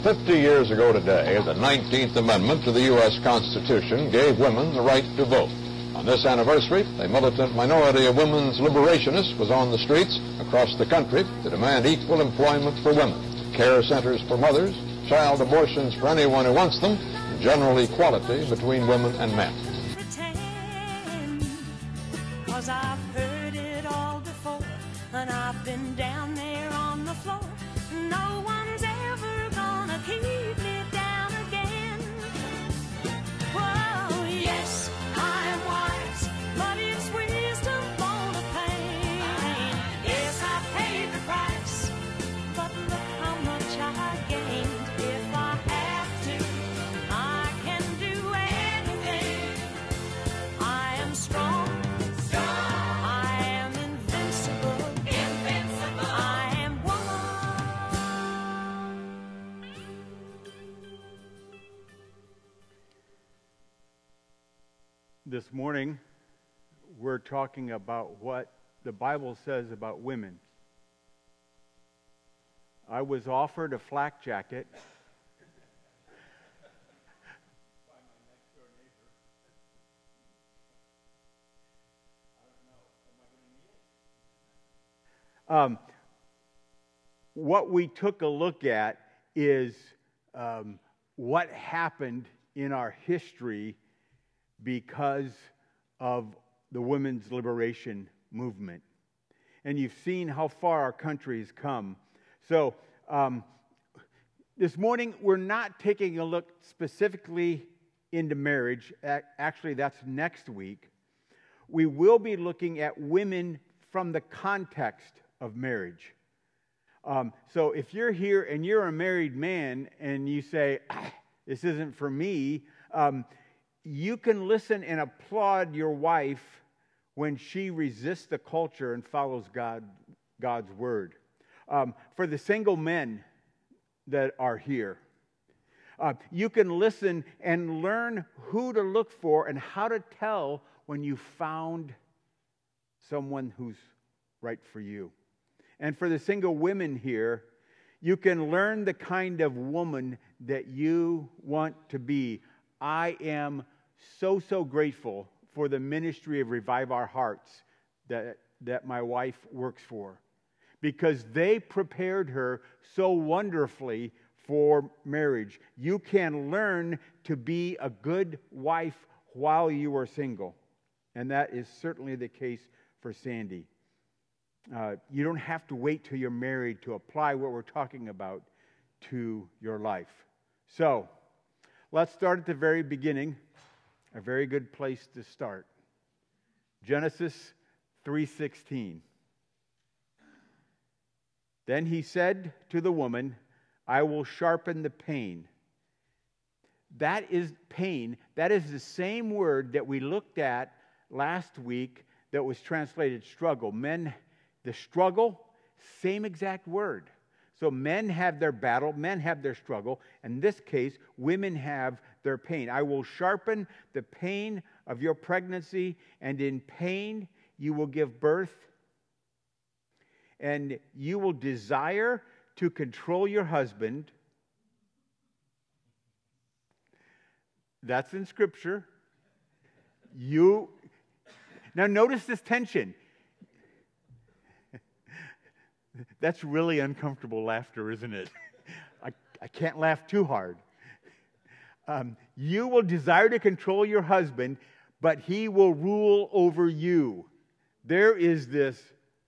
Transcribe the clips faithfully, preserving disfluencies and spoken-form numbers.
Fifty years ago today, the nineteenth Amendment to the U S Constitution gave women the right to vote. On this anniversary, a militant minority of women's liberationists was on the streets across the country to demand equal employment for women, care centers for mothers, child abortions for anyone who wants them, and general equality between women and men. Pretend, 'cause I've heard it all before, and I've been down there on the floor. No one's ever gonna keep me down again. Whoa, yes, I am wise, but it's wisdom for the pain. Yes, I paid the price, but look how much I gained. If I have to, I can do anything. I am strong. I am invincible. Invincible. I am woman. This morning, we're talking about what the Bible says about women. I was offered a flak jacket by my next door neighbor. I don't know. Am I going to need it? Um, what we took a look at is um, what happened in our history because of the women's liberation movement. And you've seen how far our country has come. So um, this morning, we're not taking a look specifically into marriage. Actually, that's next week. We will be looking at women from the context of marriage. Um, so if you're here and you're a married man and you say, ah, this isn't for me, um, you can listen and applaud your wife when she resists the culture and follows God, God's word. Um, for the single men that are here, uh, you can listen and learn who to look for and how to tell when you found someone who's right for you. And for the single women here, you can learn the kind of woman that you want to be. I am so, so grateful for the ministry of Revive Our Hearts that, that my wife works for, because they prepared her so wonderfully for marriage. You can learn to be a good wife while you are single, and that is certainly the case for Sandy. Uh, you don't have to wait till you're married to apply what we're talking about to your life. So, let's start at the very beginning. A very good place to start. Genesis three sixteen. Then he said to the woman, I will sharpen the pain. That is pain. That is the same word that we looked at last week that was translated struggle. Men, the struggle, same exact word. So men have their battle, men have their struggle. In this case, women have their pain. I will sharpen the pain of your pregnancy, and in pain you will give birth. And you will desire to control your husband. That's in Scripture. You now notice this tension. That's really uncomfortable laughter, isn't it? I, I can't laugh too hard. Um, you will desire to control your husband, but he will rule over you. There is this.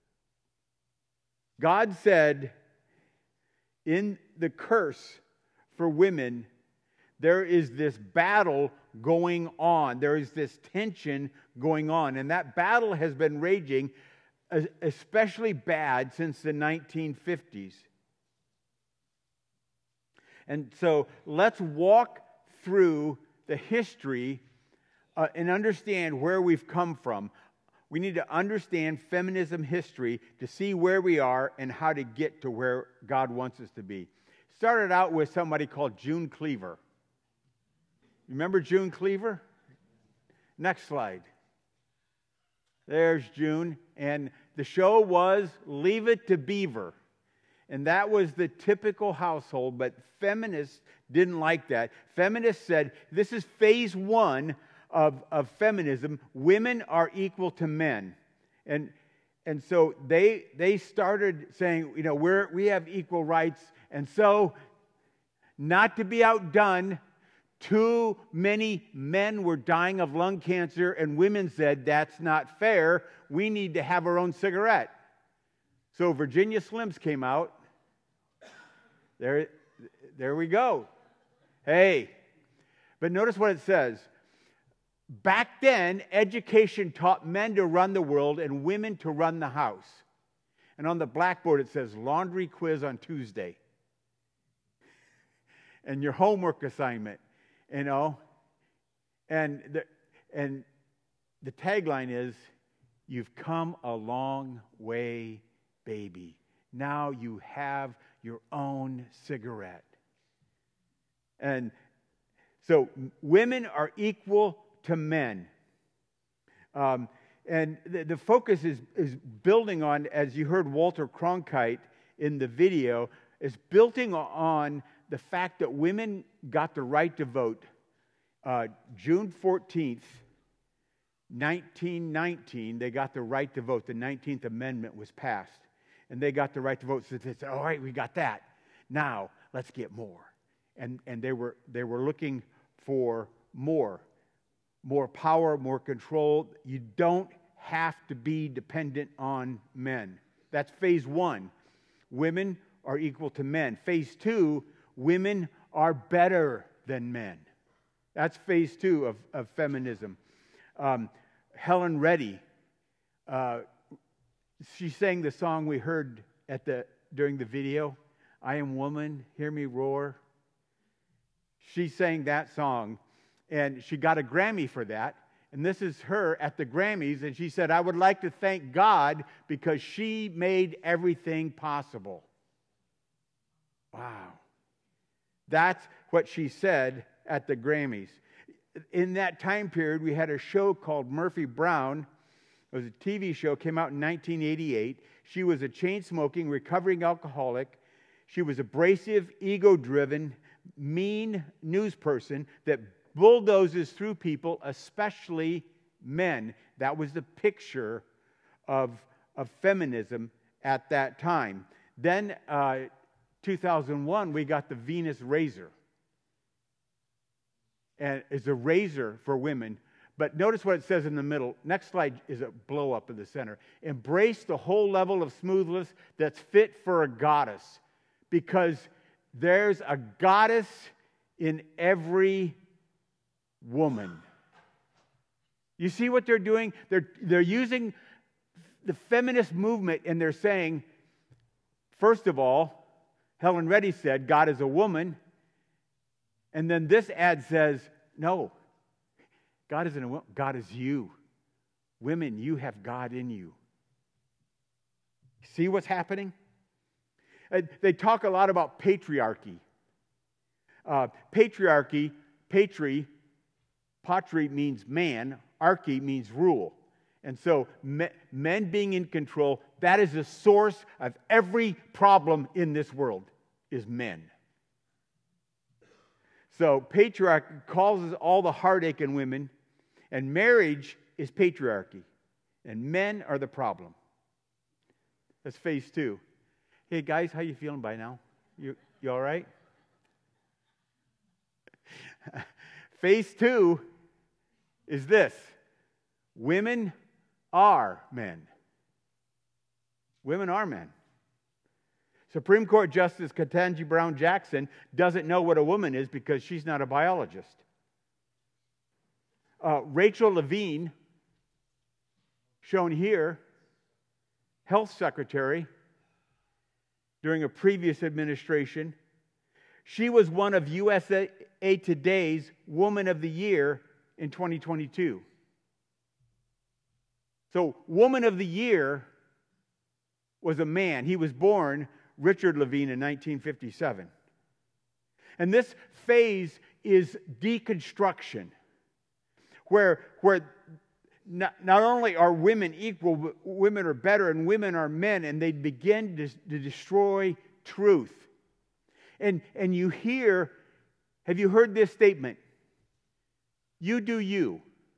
God said in the curse for women, there is this battle going on. There is this tension going on. And that battle has been raging especially bad since the nineteen fifties. And so let's walk through the history uh, and understand where we've come from. We need to understand feminism history to see where we are and how to get to where God wants us to be. Started out with somebody called June Cleaver. Remember June Cleaver? Next slide. There's June. And the show was Leave It to Beaver. And that was the typical household, but feminists didn't like that. Feminists said, this is phase one of, of feminism. Women are equal to men. And and so they they started saying, you know, we're we have equal rights. And so, not to be outdone, too many men were dying of lung cancer, and women said, that's not fair. We need to have our own cigarette. So Virginia Slims came out. There, there we go. Hey. But notice what it says. Back then, education taught men to run the world and women to run the house. And on the blackboard it says, laundry quiz on Tuesday. And your homework assignment, you know. And the, and the tagline is, you've come a long way, baby. Now you have your own cigarette. And so women are equal to men. Um, and the, the focus is, is building on, as you heard Walter Cronkite in the video, is building on the fact that women got the right to vote. Uh, June fourteenth, nineteen nineteen, they got the right to vote. The nineteenth Amendment was passed. And they got the right to vote. So they said, all right, we got that. Now, let's get more. And, and they were they were looking for more. More power, more control. You don't have to be dependent on men. That's phase one. Women are equal to men. Phase two, women are better than men. That's phase two of, of feminism. Um, Helen Reddy, uh, she sang the song we heard at the during the video, I Am Woman, Hear Me Roar. She sang that song. And she got a Grammy for that. And this is her at the Grammys. And she said, I would like to thank God because she made everything possible. Wow. That's what she said at the Grammys. In that time period, we had a show called Murphy Brown. It was a T V show, came out in nineteen eighty-eight. She was a chain-smoking, recovering alcoholic. She was abrasive, ego-driven, mean news person that bulldozes through people, especially men. That was the picture of, of feminism at that time. Then, uh, two thousand one, we got the Venus razor. And it's a razor for women. But notice what it says in the middle. Next slide is a blow up in the center. Embrace the whole level of smoothness that's fit for a goddess. Because there's a goddess in every woman. You see what they're doing? They're, they're using the feminist movement and they're saying, first of all, Helen Reddy said, God is a woman. And then this ad says, no, God isn't a woman. God is you. Women, you have God in you. See what's happening? Uh, they talk a lot about patriarchy. Uh, patriarchy, patri, patri means man, archy means rule. And so me, men being in control, that is the source of every problem in this world, is men. So patriarchy causes all the heartache in women, and marriage is patriarchy, and men are the problem. That's phase two. Hey guys, how you feeling by now? You, you all right? Phase two is this. Women are men. Women are men. Supreme Court Justice Ketanji Brown Jackson doesn't know what a woman is because she's not a biologist. Uh, Rachel Levine, shown here, health secretary during a previous administration, she was one of U S A Today's Woman of the Year in twenty twenty-two. So, Woman of the Year was a man. He was born Richard Levine in nineteen fifty-seven. And this phase is deconstruction, where, where not, not only are women equal, but women are better and women are men, and they begin to, to destroy truth. And, and you hear, have you heard this statement? You do you.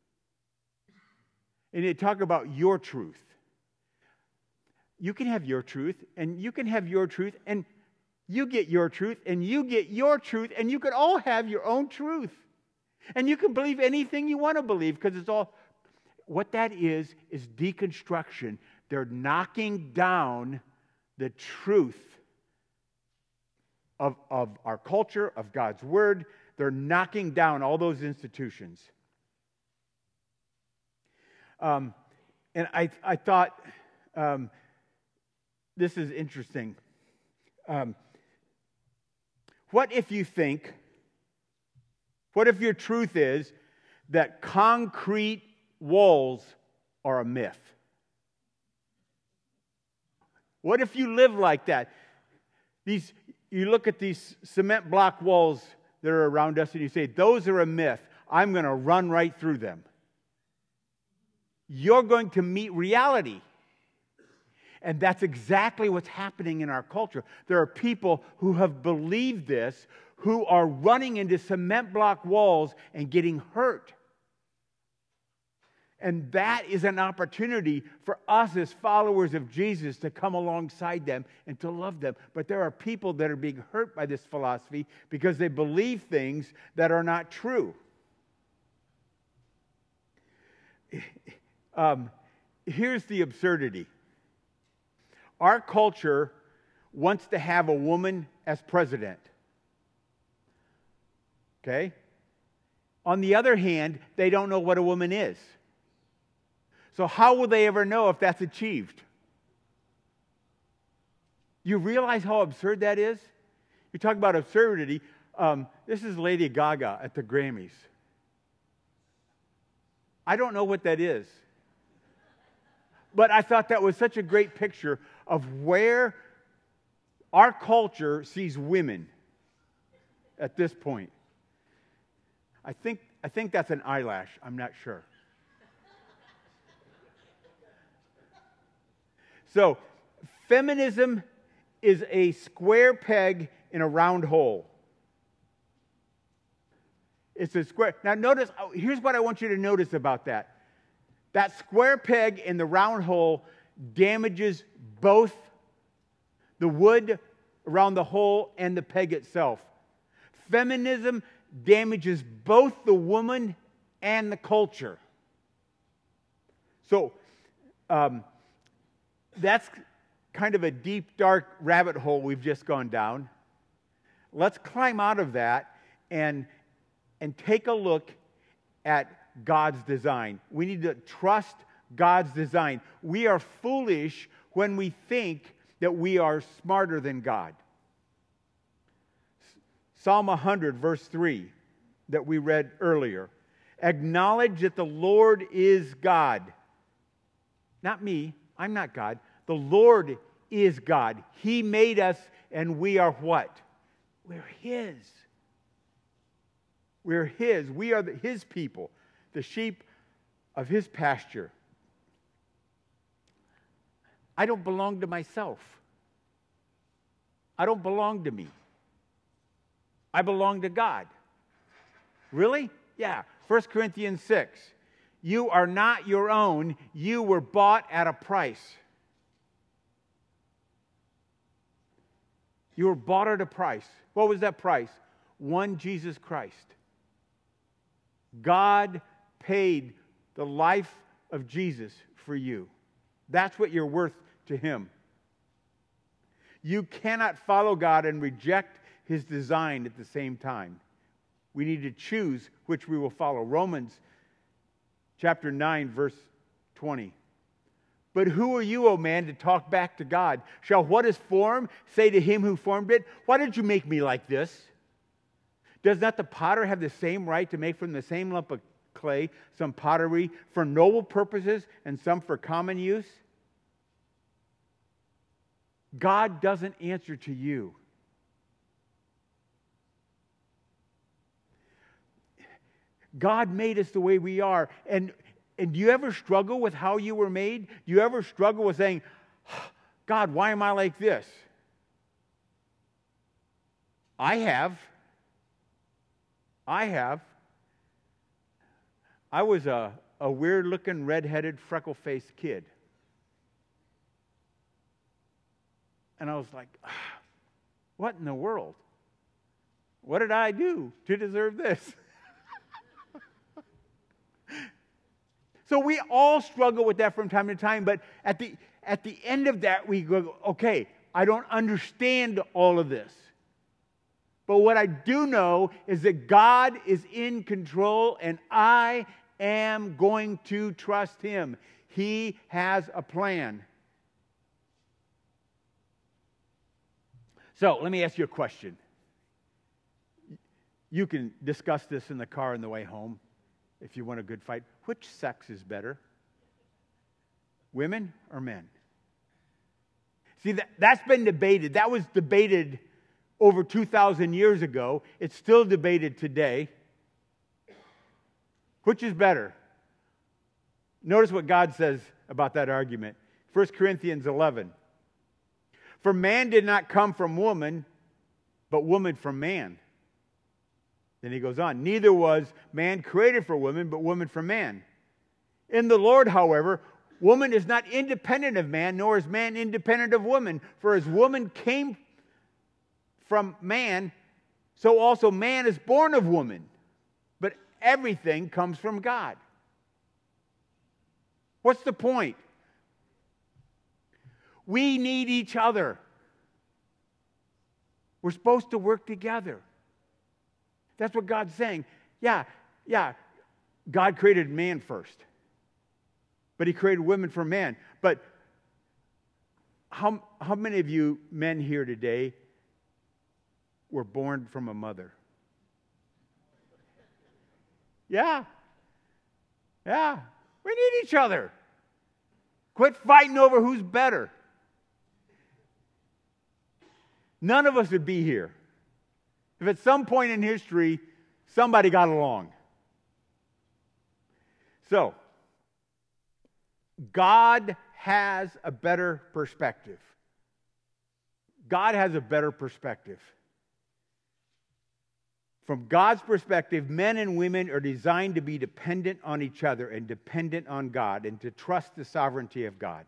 And they talk about your truth. You can have your truth, and you can have your truth, and you get your truth, and you get your truth, and you can all have your own truth. And you can believe anything you want to believe, because it's all, what that is, is deconstruction. They're knocking down the truth of, of our culture, of God's Word. They're knocking down all those institutions. Um, and I, I thought, um, this is interesting. Um, what if you think, what if your truth is that concrete walls are a myth? What if you live like that? These, you look at these cement block walls that are around us and you say, those are a myth. I'm going to run right through them. You're going to meet reality. And that's exactly what's happening in our culture. There are people who have believed this, who are running into cement block walls and getting hurt. And that is an opportunity for us as followers of Jesus to come alongside them and to love them. But there are people that are being hurt by this philosophy because they believe things that are not true. Um, here's the absurdity. Our culture wants to have a woman as president. Okay? On the other hand, they don't know what a woman is. So how will they ever know if that's achieved? You realize how absurd that is? You talk about absurdity. Um, this is Lady Gaga at the Grammys. I don't know what that is. But I thought that was such a great picture of where our culture sees women at this point. I think, I think that's an eyelash. I'm not sure. So, feminism is a square peg in a round hole. It's a square. Now, notice, here's what I want you to notice about that. That square peg in the round hole damages both the wood around the hole and the peg itself. Feminism damages both the woman and the culture. So, um, that's kind of a deep, dark rabbit hole we've just gone down. Let's climb out of that and, and take a look at God's design. We need to trust God's design. We are foolish when we think that we are smarter than God. Psalm one hundred, verse three, that we read earlier. Acknowledge that the Lord is God. Not me. I'm not God. The Lord is God. He made us, and we are what? We're His. We're His. We are the, His people, the sheep of His pasture. I don't belong to myself. I don't belong to me. I belong to God. Really? Yeah. First Corinthians six. You are not your own. You were bought at a price. You were bought at a price. What was that price? One Jesus Christ. God paid the life of Jesus for you. That's what you're worth to Him. You cannot follow God and reject His design at the same time. We need to choose which we will follow. Romans chapter nine, verse twenty. But who are you, O man, to talk back to God? Shall what is formed say to Him who formed it, why did you make me like this? Does not the potter have the same right to make from the same lump of clay some pottery for noble purposes and some for common use? God doesn't answer to you. God made us the way we are. And, and do you ever struggle with how you were made? Do you ever struggle with saying, God, why am I like this? I have. I have. I was a, a weird-looking, red-headed, freckle-faced kid. And I was like, ah, what in the world? What did I do to deserve this? So we all struggle with that from time to time, but at the at the end of that, we go, okay, I don't understand all of this. But what I do know is that God is in control, and I am going to trust Him. He has a plan. So let me ask you a question. You can discuss this in the car on the way home if you want a good fight. Which sex is better? Women or men? See, that, that's been debated. That was debated over two thousand years ago. It's still debated today. Which is better? Notice what God says about that argument. First Corinthians eleven. For man did not come from woman, but woman from man. Then he goes on. Neither was man created for woman, but woman for man. In the Lord, however, woman is not independent of man, nor is man independent of woman. For as woman came from man, so also man is born of woman. But everything comes from God. What's the point? We need each other. We're supposed to work together. That's what God's saying. Yeah, yeah, God created man first. But He created women for man. But how, how many of you men here today were born from a mother? Yeah. Yeah. We need each other. Quit fighting over who's better. None of us would be here if at some point in history somebody got along. So, God has a better perspective. God has a better perspective. From God's perspective, men and women are designed to be dependent on each other and dependent on God and to trust the sovereignty of God.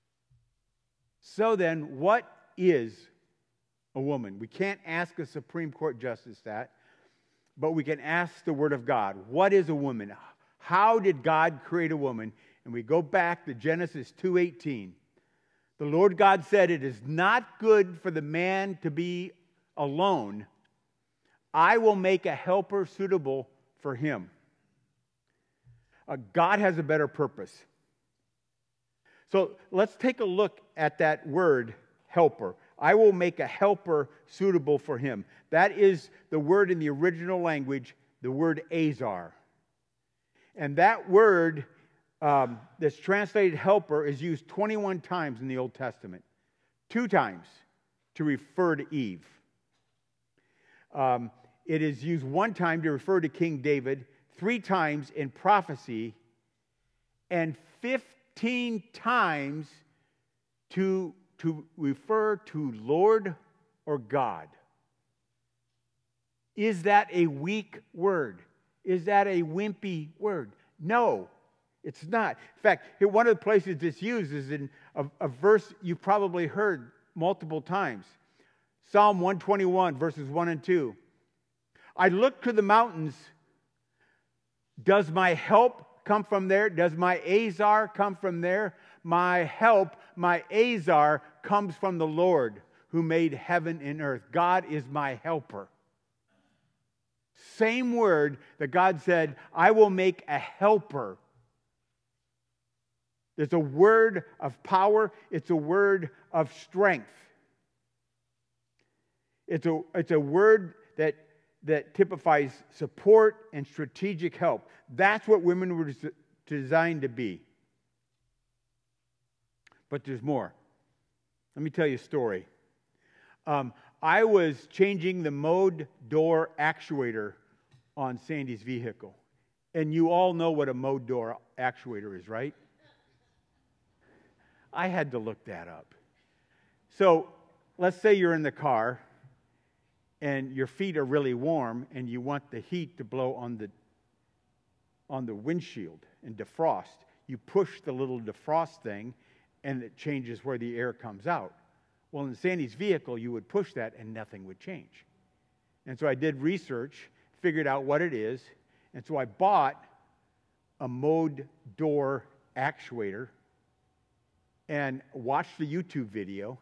So then, what is a woman? We can't ask a Supreme Court justice that, but we can ask the Word of God. What is a woman? How did God create a woman? And we go back to Genesis two eighteen. The Lord God said, "It is not good for the man to be alone. I will make a helper suitable for him." Uh, God has a better purpose. So let's take a look at that word, helper. I will make a helper suitable for him. That is the word in the original language, the word azar. And that word um, that's translated helper is used twenty-one times in the Old Testament. Two times to refer to Eve. Um, it is used one time to refer to King David, three times in prophecy, and fifteen times to, to refer to Lord or God. Is that a weak word? Is that a wimpy word? No, it's not. In fact, here, one of the places it's used is in a, a verse you've probably heard multiple times. Psalm one twenty-one, verses one and two. I look to the mountains. Does my help come from there? Does my azar come from there? My help, my azar, comes from the Lord who made heaven and earth. God is my helper. Same word that God said, I will make a helper. There's a word of power. It's a word of strength. It's a, it's a word that, that typifies support and strategic help. That's what women were designed to be. But there's more. Let me tell you a story. Um, I was changing the mode door actuator on Sandy's vehicle. And you all know what a mode door actuator is, right? I had to look that up. So let's say you're in the car and your feet are really warm, and you want the heat to blow on the on the windshield and defrost. You push the little defrost thing, and it changes where the air comes out. Well, in Sandy's vehicle, you would push that, and nothing would change. And so I did research, figured out what it is, and so I bought a mode door actuator and watched the YouTube video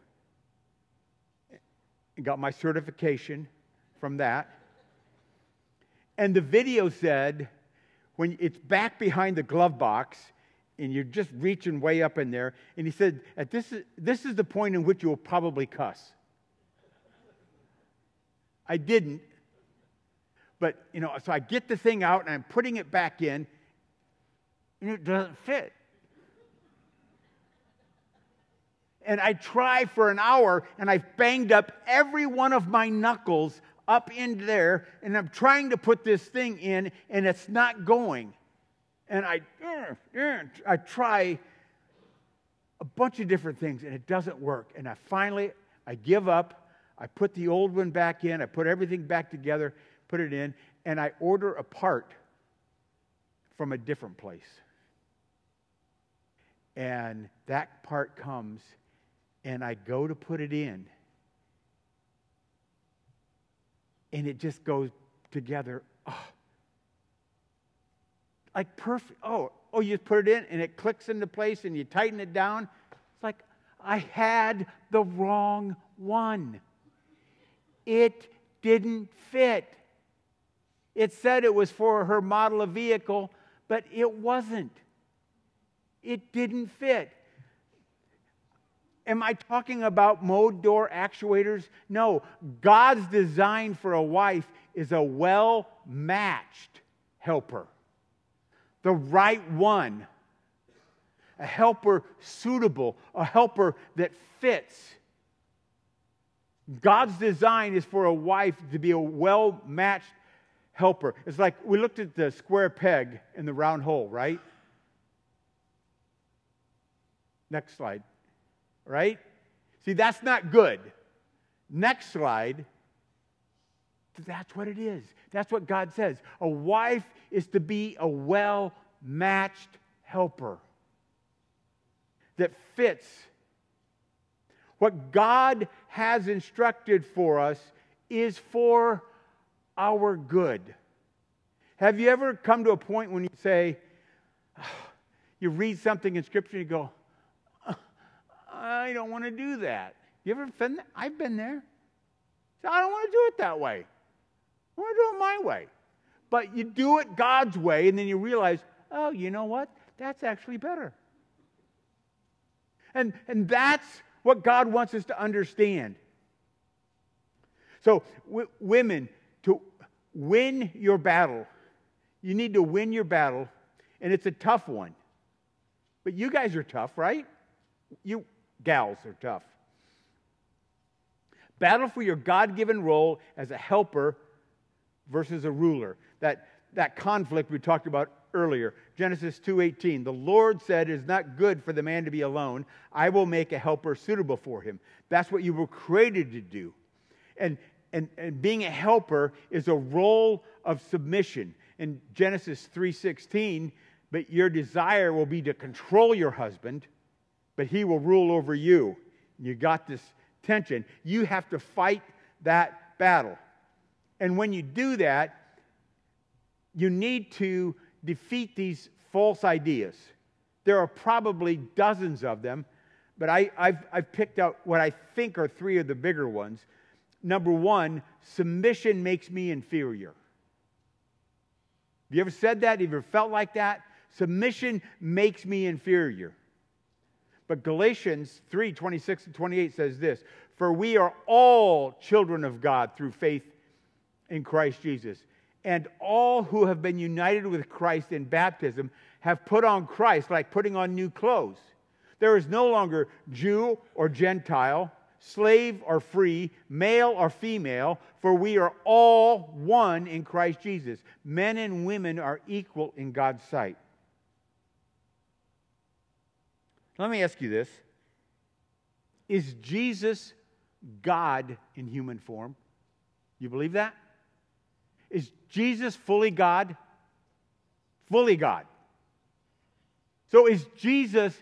and got my certification from that. And the video said, when it's back behind the glove box and you're just reaching way up in there, and he said, at this is, this is the point in which you will probably cuss. I didn't. But, you know, so I get the thing out and I'm putting it back in, and it doesn't fit. And I try for an hour, and I've banged up every one of my knuckles up in there, and I'm trying to put this thing in, and it's not going. And I, uh, uh, I try a bunch of different things, and it doesn't work. And I finally, I give up. I put the old one back in. I put everything back together, put it in, and I order a part from a different place. And that part comes, and I go to put it in, and it just goes together. Oh, like perfect. Oh, oh, you put it in, and it clicks into place, and you tighten it down. It's like I had the wrong one. It didn't fit. It said it was for her model of vehicle, but it wasn't. It didn't fit. Am I talking about mode door actuators? No. God's design for a wife is a well-matched helper. The right one. A helper suitable. A helper that fits. God's design is for a wife to be a well-matched helper. It's like we looked at the square peg in the round hole, right? Next slide. Right? See, that's not good. Next slide. That's what it is. That's what God says. A wife is to be a well-matched helper that fits. What God has instructed for us is for our good. Have you ever come to a point when you say, oh, you read something in Scripture and you go, I don't want to do that. You ever been there? I've been there. So I don't want to do it that way. I want to do it my way. But you do it God's way, and then you realize, oh, you know what? That's actually better. And, and that's what God wants us to understand. So, w- women, to win your battle, you need to win your battle, and it's a tough one. But you guys are tough, right? You gals are tough. Battle for your God-given role as a helper versus a ruler. That, that conflict we talked about earlier. Genesis two eighteen. The Lord said, it is not good for the man to be alone. I will make a helper suitable for him. That's what you were created to do. And, and, and being a helper is a role of submission. In Genesis three sixteen, but your desire will be to control your husband, but he will rule over you. You got this tension. You have to fight that battle. And when you do that, you need to defeat these false ideas. There are probably dozens of them, but I, I've, I've picked out what I think are three of the bigger ones. Number one, submission makes me inferior. Have you ever said that? Have you ever felt like that? Submission makes me inferior. But Galatians three twenty-six and twenty-eight says this, for we are all children of God through faith in Christ Jesus. And all who have been united with Christ in baptism have put on Christ, like putting on new clothes. There is no longer Jew or Gentile, slave or free, male or female, for we are all one in Christ Jesus. Men and women are equal in God's sight. Let me ask you this. Is Jesus God in human form? You believe that? Is Jesus fully God? Fully God. So is Jesus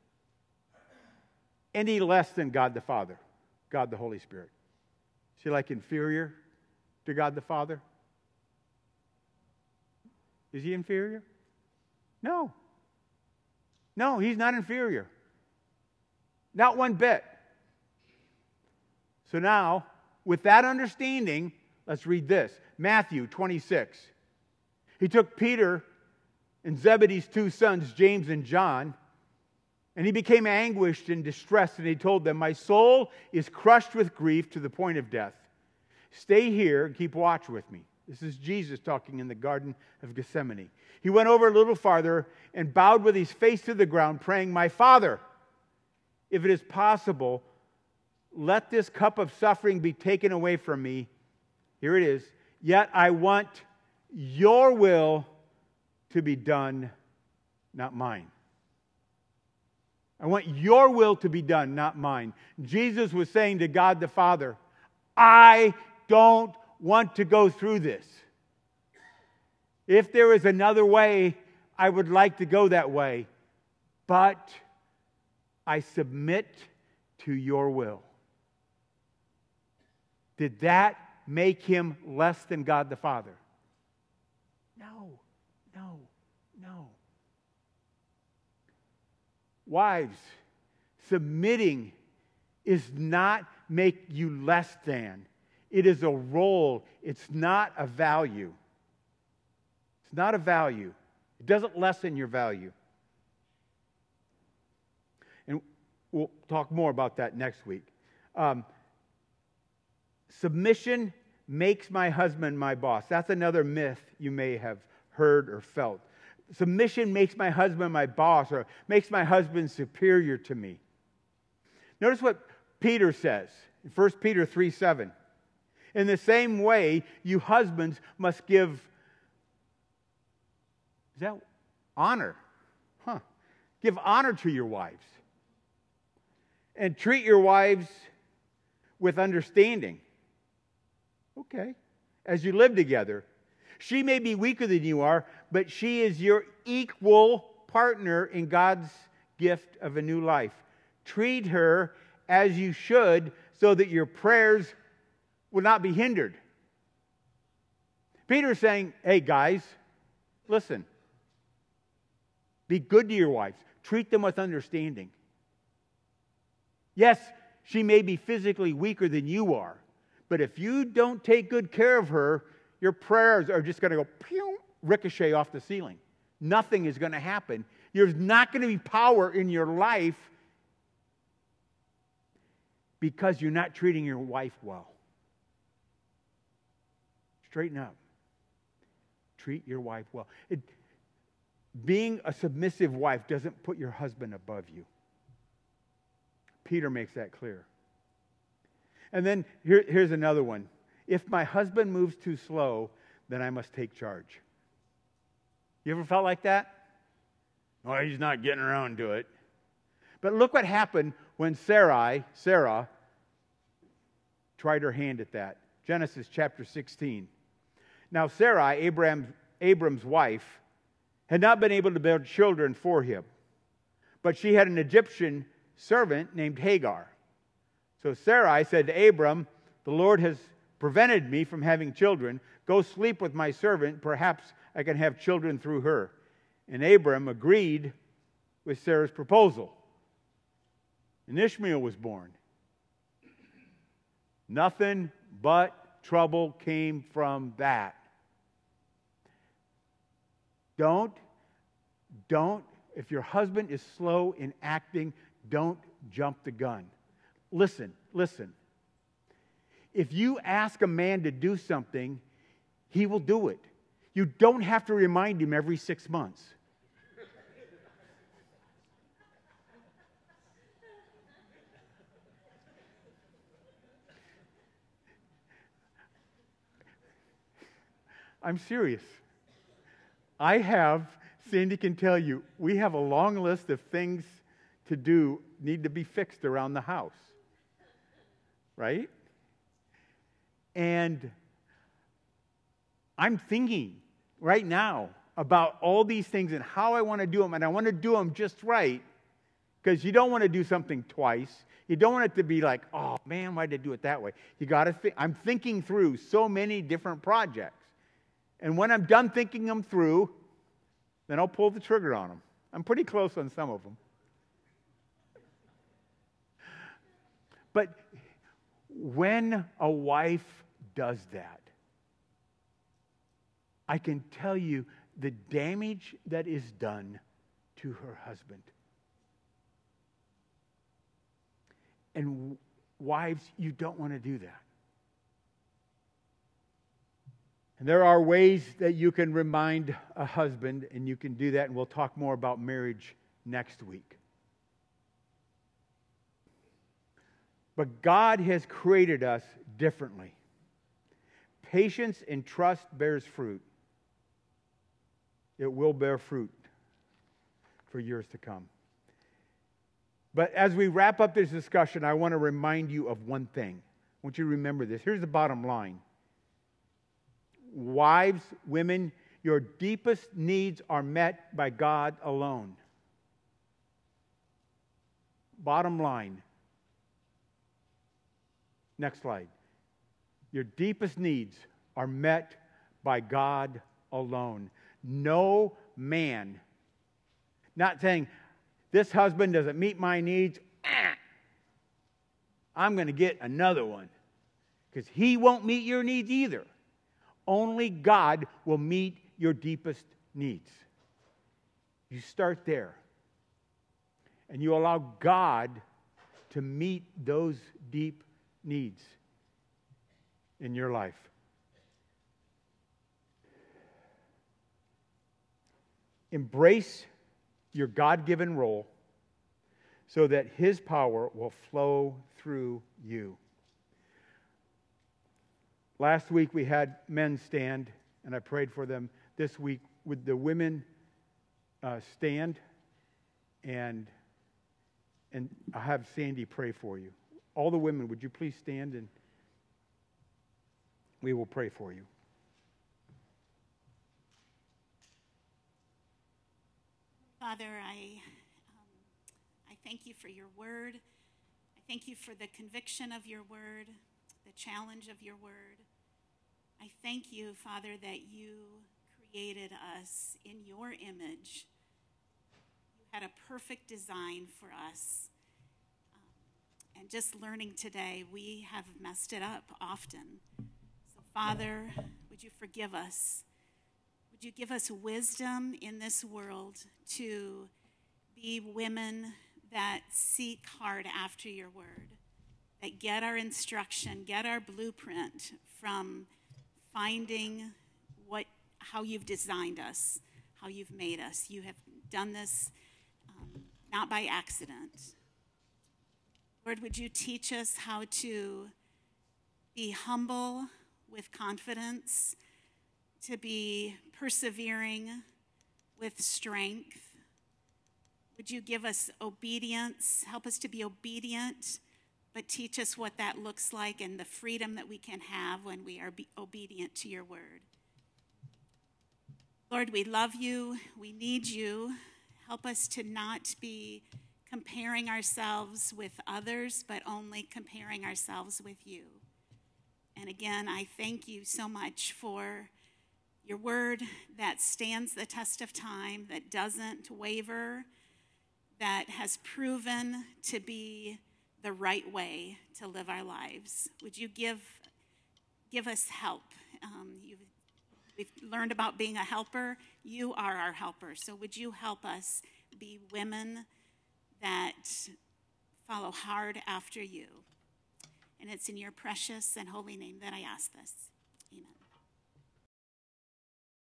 any less than God the Father, God the Holy Spirit? Is he like inferior to God the Father? Is he inferior? No. No, he's not inferior. Not one bit. So now, with that understanding, let's read this. Matthew twenty-six. He took Peter and Zebedee's two sons, James and John, and he became anguished and distressed, and he told them, "My soul is crushed with grief to the point of death. Stay here and keep watch with me." This is Jesus talking in the Garden of Gethsemane. He went over a little farther and bowed with his face to the ground, praying, "My Father, if it is possible, let this cup of suffering be taken away from me." Here it is. "Yet I want your will to be done, not mine." I want your will to be done, not mine. Jesus was saying to God the Father, I don't want to go through this. If there is another way, I would like to go that way. But I submit to your will. Did that make him less than God the Father? No, no, no. Wives, submitting is not make you less than. It is a role. It's not a value. It's not a value. It doesn't lessen your value. And we'll talk more about that next week. Um, submission makes my husband my boss. That's another myth you may have heard or felt. Submission makes my husband my boss, or makes my husband superior to me. Notice what Peter says in First Peter three seven. In the same way, you husbands must give, is that honor? Huh. Give honor to your wives. And treat your wives with understanding. Okay. As you live together. She may be weaker than you are, but she is your equal partner in God's gift of a new life. Treat her as you should so that your prayers will not be hindered. Peter's saying, hey guys, listen. Be good to your wives. Treat them with understanding. Yes, she may be physically weaker than you are, but if you don't take good care of her, your prayers are just going to go pew, ricochet off the ceiling. Nothing is going to happen. There's not going to be power in your life because you're not treating your wife well. Straighten up. Treat your wife well. It, being a submissive wife doesn't put your husband above you. Peter makes that clear. And then here, here's another one. If my husband moves too slow, then I must take charge. You ever felt like that? Oh, he's not getting around to it. But look what happened when Sarai, Sarah, tried her hand at that. Genesis chapter sixteen. Now Sarai, Abraham, Abram's wife, had not been able to bear children for him. But she had an Egyptian servant named Hagar. So Sarai said to Abram, the Lord has prevented me from having children. Go sleep with my servant. Perhaps I can have children through her. And Abram agreed with Sarah's proposal. And Ishmael was born. Nothing but trouble came from that. Don't, don't, if your husband is slow in acting, don't jump the gun. Listen, listen. If you ask a man to do something, he will do it. You don't have to remind him every six months. I'm serious. I have, Sandy can tell you, we have a long list of things to do, need to be fixed around the house. Right? And I'm thinking right now about all these things and how I want to do them, and I want to do them just right, because you don't want to do something twice. You don't want it to be like, oh man, why did I do it that way? You got to think. I'm thinking through so many different projects, and when I'm done thinking them through, then I'll pull the trigger on them. I'm pretty close on some of them. But when a wife does that, I can tell you the damage that is done to her husband. And wives, you don't want to do that. And there are ways that you can remind a husband, and you can do that, and we'll talk more about marriage next week. But God has created us differently. Patience and trust bears fruit. It will bear fruit for years to come. But as we wrap up this discussion, I want to remind you of one thing. I want you to remember this. Here's the bottom line. Wives, women, your deepest needs are met by God alone. Bottom line. Next slide. Your deepest needs are met by God alone. No man. Not saying, this husband doesn't meet my needs. Ah, I'm going to get another one. Because he won't meet your needs either. Only God will meet your deepest needs. You start there. And you allow God to meet those deep needs in your life. Embrace your God-given role so that His power will flow through you. Last week we had men stand, and I prayed for them. This week, would the women uh, stand, and and I'll have Sandy pray for you. All the women, would you please stand, and we will pray for you. Father, I, um, I thank you for your word. I thank you for the conviction of your word, the challenge of your word. I thank you, Father, that you created us in your image. You had a perfect design for us. Um, and just learning today, we have messed it up often. So, Father, would you forgive us? Would you give us wisdom in this world to be women that seek hard after your word, that get our instruction, get our blueprint from finding what, how you've designed us, how you've made us. You have done this um, not by accident. Lord, would you teach us how to be humble with confidence, to be persevering with strength? Would you give us obedience, help us to be obedient, but teach us what that looks like and the freedom that we can have when we are be obedient to your word. Lord, we love you. We need you. Help us to not be comparing ourselves with others, but only comparing ourselves with you. And again, I thank you so much for your word that stands the test of time, that doesn't waver, that has proven to be the right way to live our lives. Would you give give us help? Um, you've, we've learned about being a helper. You are our helper. So would you help us be women that follow hard after you? And it's in your precious and holy name that I ask this. Amen.